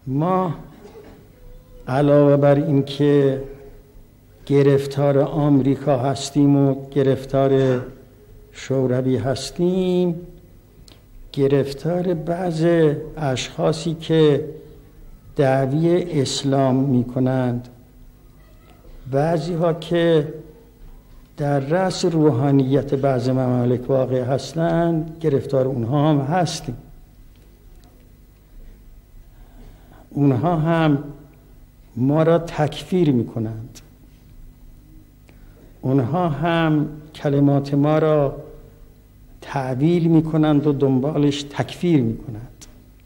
ما علاوه بر این که گرفتار آمریکا هستیم و گرفتار شوروی هستیم، گرفتار بعض اشخاصی که دعوی اسلام می کنند، بعضی ها که در رأس روحانیت بعض ممالک واقع هستند، گرفتار اونها هم هستیم. اونها هم ما را تکفیر می کنند، اونها هم کلمات ما را تعویل می کنند و دنبالش تکفیر می کنند.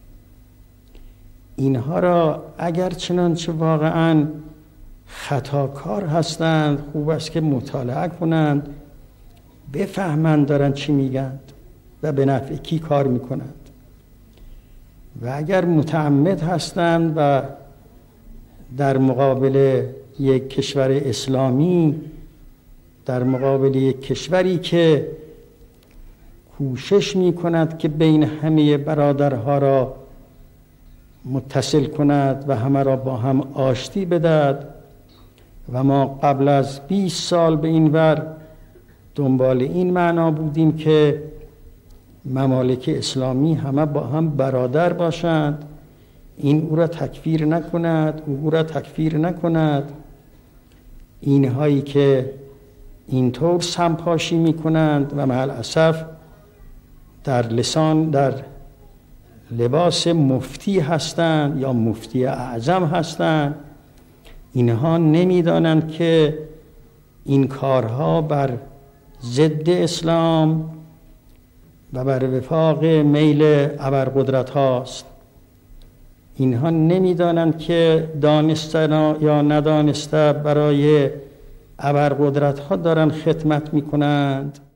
اینها را اگر چنانچه واقعاً خطاکار هستند، خوب است که مطالعه کنند، بفهمند دارن چی میگند و به نفع کی کار میکنند. و اگر متعمد هستند و در مقابل یک کشور اسلامی، در مقابل یک کشوری که کوشش میکند که بین همه برادرها را متصل کند و همه را با هم آشتی بدهد، و ما قبل از 20 سال به این ور دنبال این معنا بودیم که ممالک اسلامی همه با هم برادر باشند، این او را تکفیر نکند، او را تکفیر نکند. اینهایی که اینطور سمپاشی میکنند و مع الاسف در لباس مفتی هستند یا مفتی اعظم هستند، اینها نمیدانند که این کارها بر ضد اسلام و بر وفاق میل ابرقدرت هاست. اینها نمیدانند که دانسته یا ندانسته برای ابرقدرت ها دارن خدمت میکنند.